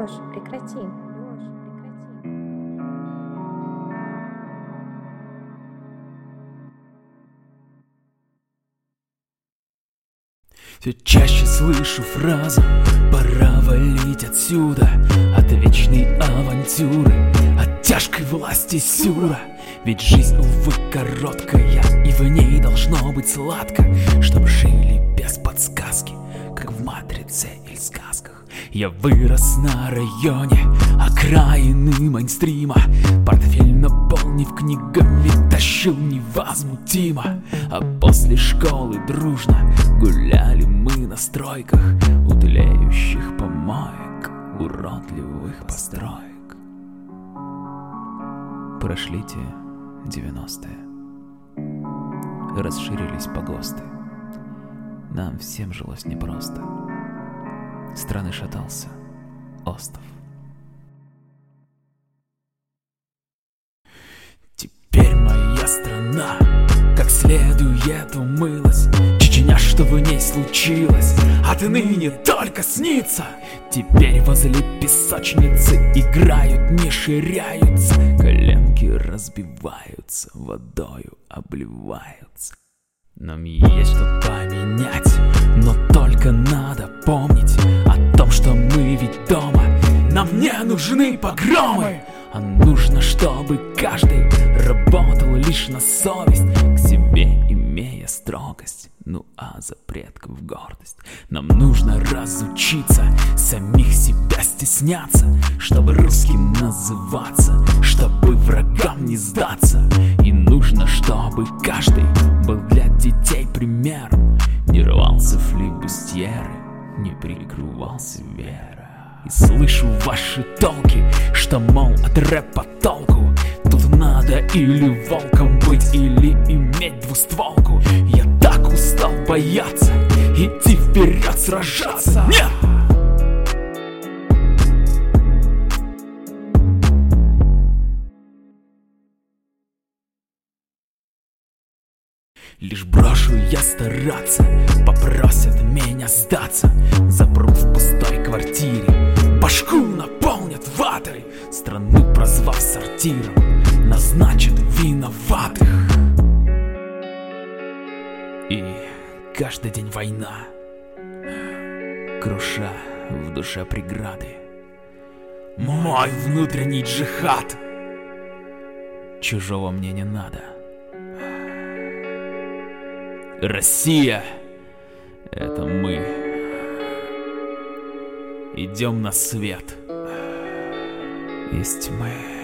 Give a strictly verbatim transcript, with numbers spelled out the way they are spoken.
Лёш, прекрати. Все чаще слышу фразу: пора валить отсюда, от вечной авантюры, от тяжкой власти сюра. Ведь жизнь, увы, короткая, и в ней должно быть сладко, чтоб жили без подсказки, как в матрице или сказках. Я вырос на районе окраины мейнстрима, портфель наполнив книгами тащил невозмутимо. А после школы дружно гуляли мы на стройках у тлеющих помоек, уродливых построек. Прошли те девяностые, расширились погосты, нам всем жилось непросто, страны шатался остов. Теперь моя страна как следует умылась, Чечня, что в ней случилось, отныне только снится. Теперь возле песочницы играют, не ширяются, коленки разбиваются, водою обливаются. Нам есть что поменять, но только надо помнить о том, что мы ведь дома. Нам не нужны погромы, а нужно, чтобы каждый работал лишь на совесть, к себе имея строгость, ну а за предков гордость. Нам нужно разучиться самих себя стесняться, чтобы русским называться, чтобы врагам не сдаться. И нужно, чтобы каждый был для детей примером, не рвался флибустьеры, не прикрывался верой. И слышу ваши толки, что, мол, от рэпа толку. Тут надо или волком быть, или иметь двустволку. Я так устал бояться, идти вперед сражаться. Нет! Лишь брошу я стараться, попросят меня сдаться, запрут в пустой квартире, башку наполнят ватой, страну прозвав сортиром, назначат виноватых. И каждый день война, круша в душе преграды. Мой внутренний джихад, чужого мне не надо. Россия — это мы. Идем на свет из тьмы.